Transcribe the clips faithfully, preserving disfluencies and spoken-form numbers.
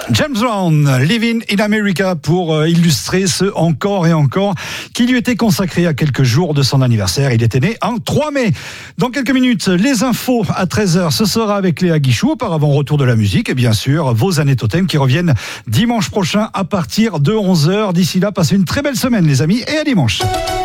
James Brown, Living in America, pour euh, illustrer ce encore et encore qui lui était consacré à quelques jours de son anniversaire. Il était né un trois mai. Dans quelques minutes, les infos à treize heures, ce sera avec Léa Guichou. Auparavant, retour de la musique et bien sûr, vos années totem qui reviennent dimanche prochain à partir de onze heures. D'ici là, passez une très belle semaine les amis et à dimanche.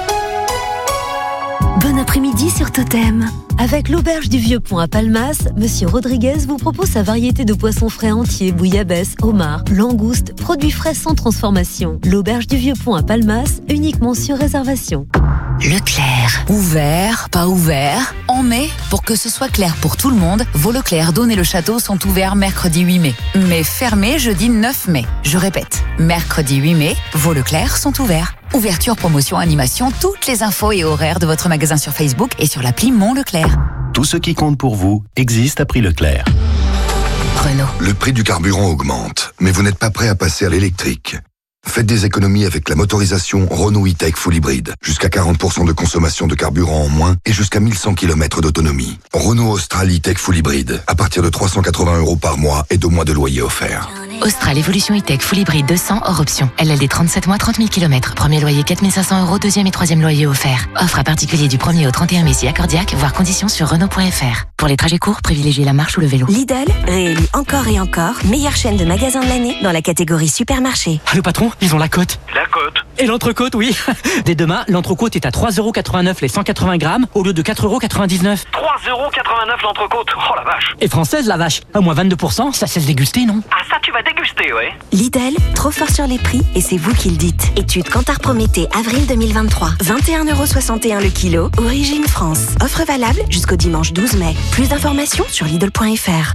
Bon après-midi sur Totem. Avec l'auberge du Vieux-Pont à Palmas, Monsieur Rodriguez vous propose sa variété de poissons frais entiers, bouillabaisse, homards, langoustes, produits frais sans transformation. L'auberge du Vieux-Pont à Palmas, uniquement sur réservation. Leclerc. Ouvert, pas ouvert. En mai, pour que ce soit clair pour tout le monde, vos Leclerc, Dône et le Château sont ouverts mercredi huit mai. Mais fermés jeudi neuf mai. Je répète, mercredi huit mai, vos Leclerc sont ouverts. Ouverture, promotion, animation, toutes les infos et horaires de votre magasin sur Facebook et sur l'appli Mon Leclerc. Tout ce qui compte pour vous existe à prix Leclerc. Renault. Le prix du carburant augmente, mais vous n'êtes pas prêt à passer à l'électrique. Faites des économies avec la motorisation Renault e-Tech Full Hybrid. Jusqu'à quarante pour cent de consommation de carburant en moins et jusqu'à mille cent kilomètres d'autonomie. Renault Austral e-Tech Full Hybrid. À partir de trois cent quatre-vingts euros par mois et deux mois de loyer offert. Austral Evolution e-Tech Full Hybrid deux cents hors option. L L D trente-sept mois, trente mille kilomètres. Premier loyer quatre mille cinq cents euros, deuxième et troisième loyer offert. Offre à particulier du premier au trente et un mai si accordiaque, voire conditions sur Renault point F R. Pour les trajets courts, privilégiez la marche ou le vélo. Lidl, réélu encore et encore, meilleure chaîne de magasins de l'année dans la catégorie supermarché. Ah, le patron, ils ont la cote. La cote. Et l'entrecôte, oui. Dès demain, l'entrecôte est à trois euros quatre-vingt-neuf les cent quatre-vingts grammes au lieu de quatre euros quatre-vingt-dix-neuf. trois euros quatre-vingt-neuf l'entrecôte. Oh la vache. Et française, la vache. À moins vingt-deux pour cent, ça cesse déguster, non? Ah ça, tu vas déguster, ouais. Lidl, trop fort sur les prix et c'est vous qui le dites. Étude Kantar Prométhée, avril deux mille vingt-trois. vingt et un euros soixante et un le kilo, origine France. Offre valable jusqu'au dimanche douze mai. Plus d'informations sur Lidl point F R.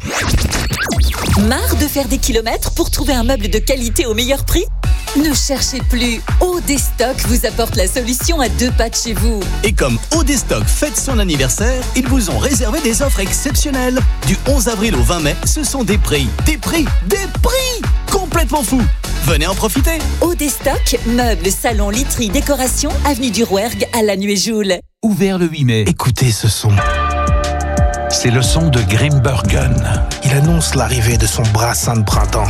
Marre de faire des kilomètres pour trouver un meuble de qualité au meilleur prix? Ne cherchez plus. Odestock vous apporte la solution à deux pas de chez vous. Et comme Odestock fête son anniversaire, ils vous ont réservé des offres exceptionnelles. Du onze avril au vingt mai, ce sont des prix, des prix, des prix complètement fous. Venez en profiter. Odestock, meubles, salons, literie, décoration, avenue du Rouergue à Lannuéjoul. Ouvert le huit mai. Écoutez ce son. C'est le son de Grimbergen. Il annonce l'arrivée de son brassin de printemps.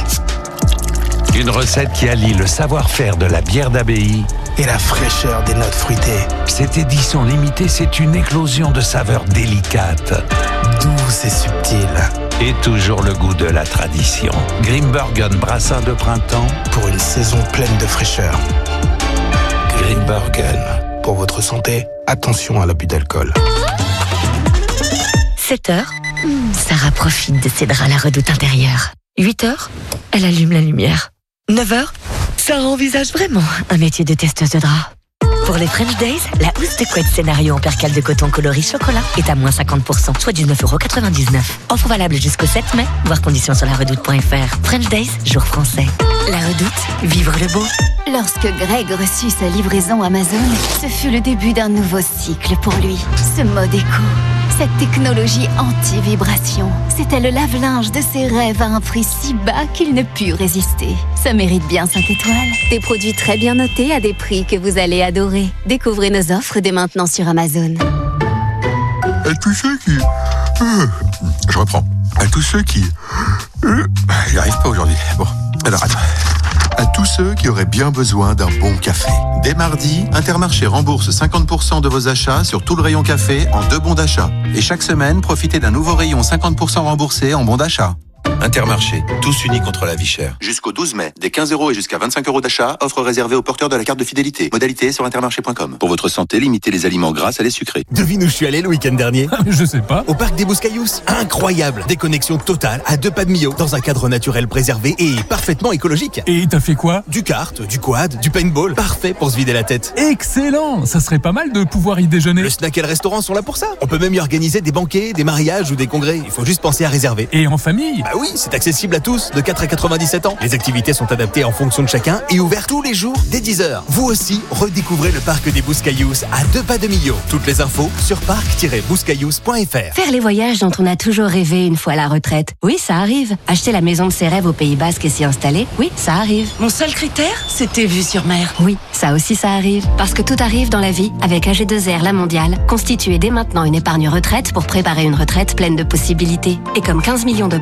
Une recette qui allie le savoir-faire de la bière d'abbaye et la fraîcheur des notes fruitées. Cette édition limitée, c'est une éclosion de saveurs délicates, douces et subtiles. Et toujours le goût de la tradition. Grimbergen brassin de printemps pour une saison pleine de fraîcheur. Grimbergen. Pour votre santé, attention à l'abus d'alcool. sept heures, Sarah profite de ses draps à la redoute intérieure. huit heures, elle allume la lumière. neuf heures, Sarah envisage vraiment un métier de testeuse de draps. Pour les French Days, la housse de couette scénario en percale de coton coloris chocolat est à moins cinquante pour cent, soit dix-neuf euros quatre-vingt-dix-neuf. Offre valable jusqu'au sept mai, voir conditions sur la redoute point F R. French Days, jour français. La redoute, vivre le beau. Lorsque Greg reçut sa livraison Amazon, ce fut le début d'un nouveau cycle pour lui. Ce mode éco, cette technologie anti-vibration, c'était le lave-linge de ses rêves à un prix si bas qu'il ne put résister. Ça mérite bien cinq étoiles. Des produits très bien notés à des prix que vous allez adorer. Découvrez nos offres dès maintenant sur Amazon. À tous ceux qui... Euh, je reprends. À tous ceux qui... Euh, j'y arrive pas aujourd'hui. Bon, alors attends. À tous ceux qui auraient bien besoin d'un bon café. Dès mardi, Intermarché rembourse cinquante pour cent de vos achats sur tout le rayon café en deux bons d'achat. Et chaque semaine, profitez d'un nouveau rayon cinquante pour cent remboursé en bons d'achat. Intermarché, tous unis contre la vie chère. Jusqu'au douze mai, des quinze euros et jusqu'à vingt-cinq euros d'achat, offre réservée aux porteurs de la carte de fidélité. Modalité sur intermarché point com. Pour votre santé, limitez les aliments gras à les sucrés. Devine où je suis allé le week-end dernier? Je sais pas. Au parc des Bouscaïous. Incroyable. Déconnexion totale à deux pas de Millau, dans un cadre naturel préservé et parfaitement écologique. Et t'as fait quoi? Du kart, du quad, du paintball. Parfait pour se vider la tête. Excellent. Ça serait pas mal de pouvoir y déjeuner. Le snack et le restaurant sont là pour ça. On peut même y organiser des banquets, des mariages ou des congrès. Il faut juste penser à réserver. Et en famille? Bah oui, c'est accessible à tous, de quatre à quatre-vingt-dix-sept ans. Les activités sont adaptées en fonction de chacun et ouvertes tous les jours dès dix heures. Vous aussi, redécouvrez le parc des Bouscaïous à deux pas de Millau. Toutes les infos sur parc tiret bouscaïous point F R. Faire les voyages dont on a toujours rêvé une fois à la retraite. Oui, ça arrive. Acheter la maison de ses rêves au Pays Basque et s'y installer. Oui, ça arrive. Mon seul critère, c'était vue sur mer. Oui, ça aussi ça arrive. Parce que tout arrive dans la vie avec A G deux R La Mondiale. Constituez dès maintenant une épargne retraite pour préparer une retraite pleine de possibilités. Et comme quinze millions de personnes qui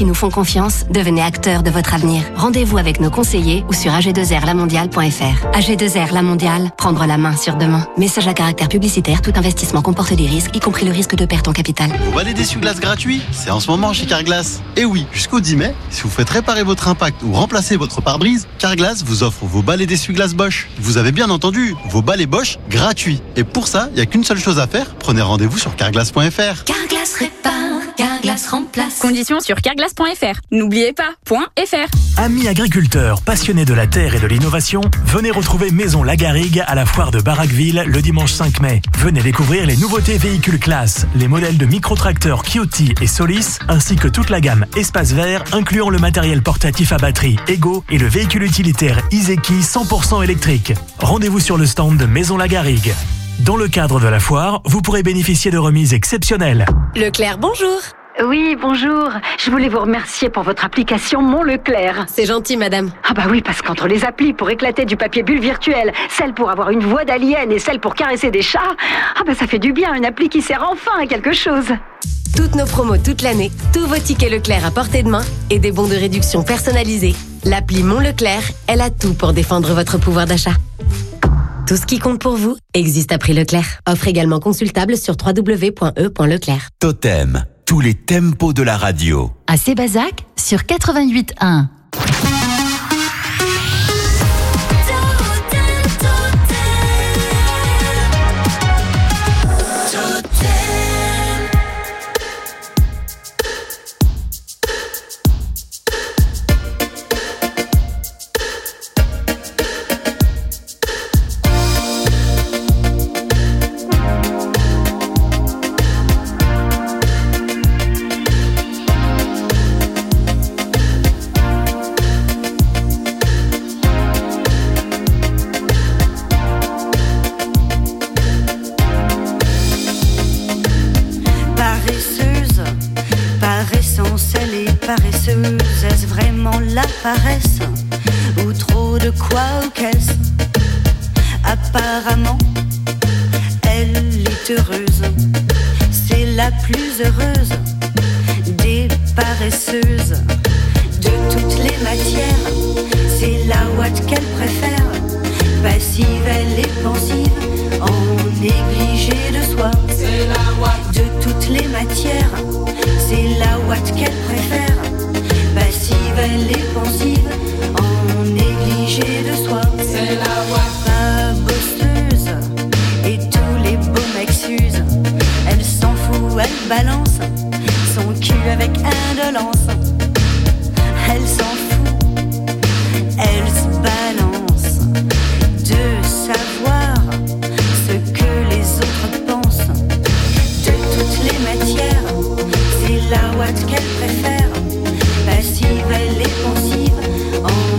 qui nous font confiance, devenez acteurs de votre avenir. Rendez-vous avec nos conseillers ou sur a g deux r la mondiale point f r. A G deux R La Mondiale, prendre la main sur demain. Message à caractère publicitaire, tout investissement comporte des risques, y compris le risque de perte en capital. Vous balai d'essuie-glace gratuit, c'est en ce moment chez Carglass. Et oui, jusqu'au dix mai, si vous faites réparer votre impact ou remplacer votre pare-brise, Carglass vous offre vos balais d'essuie-glace Bosch. Vous avez bien entendu, vos balais Bosch gratuits. Et pour ça, il n'y a qu'une seule chose à faire, prenez rendez-vous sur carglass point f r. Carglass répare, Carglass remplace. Conditions sur carglass point f r. N'oubliez pas, .fr. Amis agriculteurs, passionnés de la terre et de l'innovation, venez retrouver Maison Lagarrigue à la foire de Barraqueville le dimanche cinq mai. Venez découvrir les nouveautés véhicules classe, les modèles de micro-tracteurs Kioti et Solis, ainsi que toute la gamme Espace Vert, incluant le matériel portatif à batterie Ego et le véhicule utilitaire Iseki cent pour cent électrique. Rendez-vous sur le stand de Maison Lagarrigue. Dans le cadre de la foire, vous pourrez bénéficier de remises exceptionnelles. Leclerc, bonjour. Oui, bonjour. Je voulais vous remercier pour votre application Mon Leclerc. C'est gentil, madame. Ah bah oui, parce qu'entre les applis pour éclater du papier bulle virtuel, celle pour avoir une voix d'alien et celle pour caresser des chats, ah bah ça fait du bien, une appli qui sert enfin à quelque chose. Toutes nos promos toute l'année, tous vos tickets Leclerc à portée de main et des bons de réduction personnalisés. L'appli Mon Leclerc, elle a tout pour défendre votre pouvoir d'achat. Tout ce qui compte pour vous existe à prix Leclerc. Offre également consultable sur w w w point e point leclerc. Totem, tous les tempos de la radio. À Sébazac sur quatre-vingt-huit un. Est-ce vraiment la paresse ou trop de quoi ou qu'est-ce? Apparemment, elle est heureuse. C'est la plus heureuse des paresseuses. De toutes les matières, c'est la ouate qu'elle préfère. Passive, elle est pensive, en négligé de soi. C'est la ouate. De toutes les matières, c'est la ouate qu'elle préfère. Passive, elle est pensive, en négligé de soi. C'est la ouate. Pas bosseuse, et tous les beaux mecs s'usent. Elle s'en fout, elle balance son cul avec indolence. Elle s'en fout, elle se balance de savoir ce que les autres pensent. De toutes les matières, c'est la ouate qu'elle préfère. Passive, elle est pensive, en